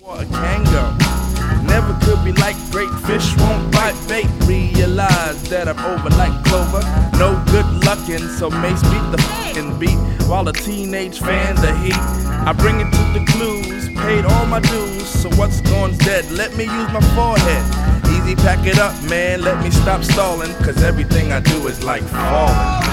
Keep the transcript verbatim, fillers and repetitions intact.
A Kango never could be like great fish won't bite bait. Realize that I'm over like Clover. No good luckin', so Mace beat the fucking beat while a teenage fan the heat. I bring it to the clues, paid all my dues, so what's gone's dead? Let me use my forehead. Easy, pack it up, man. Let me stop stalling, cause everything I do is like falling.